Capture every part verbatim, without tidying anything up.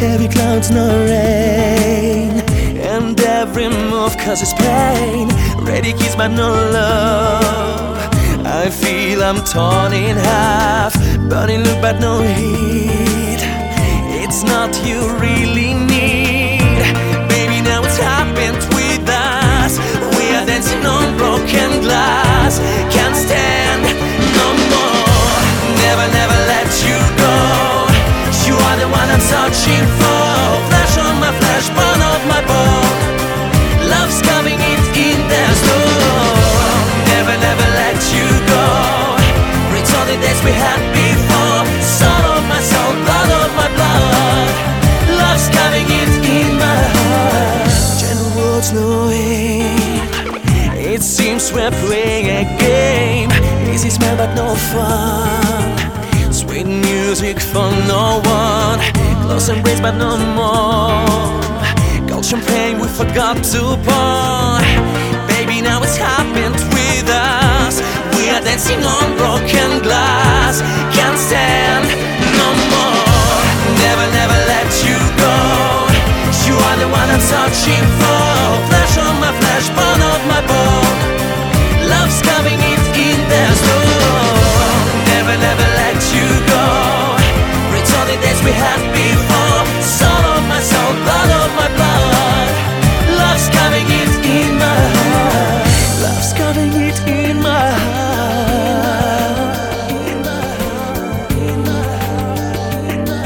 heavy clouds, no rain, and every move causes pain. Ready kiss but no love. I feel I'm torn in half, burning look but no heat. It's not you really need. Baby, now it's happened with us. We are dancing on broken glass. Can't stand no more. Never, never let you go. You are the one I'm searching for. Flash on my flesh, burn off my bone. Love's coming in, in the storm. Never, never let you go. Return the days we had before. Soul of my soul, blood of my blood. Love's coming in, in my heart. Gentle words, no aim. It seems we're playing a game. Easy smile but no fun. Sweet music for no one. Close embrace but no more. Cold champagne we forgot to pour. Baby, now it's happened with us. We are dancing on broken glass. Can't stand no more. Never, never let you go. You are the one I'm searching for. Flesh on my flesh, bone of my bone. Love's coming in, in the storm. Never, never let you go. Return the days we had before. Soul of my soul, blood of my blood. Love's coming in, in my heart. Love's coming in, in my heart. In my heart, in my heart, in my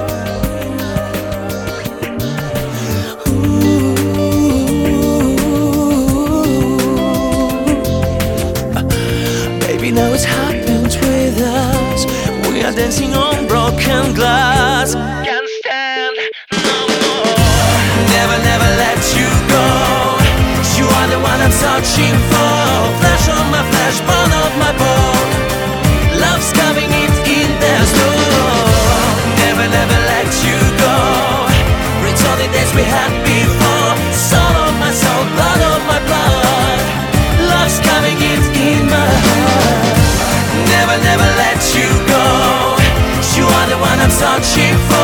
heart. Ooh. Baby, now it's happened with us. We are dancing on broken glass. Can't stand no more. Never, never let you go. You are the one I'm searching for. Flesh on my flesh, bone of my bone. Love's coming in, in the storm. Never, never let you go. Return the days we had before. Soul of my soul, blood of my blood. Love's coming in, in my heart. Never, never let you go. You are the one I'm searching for.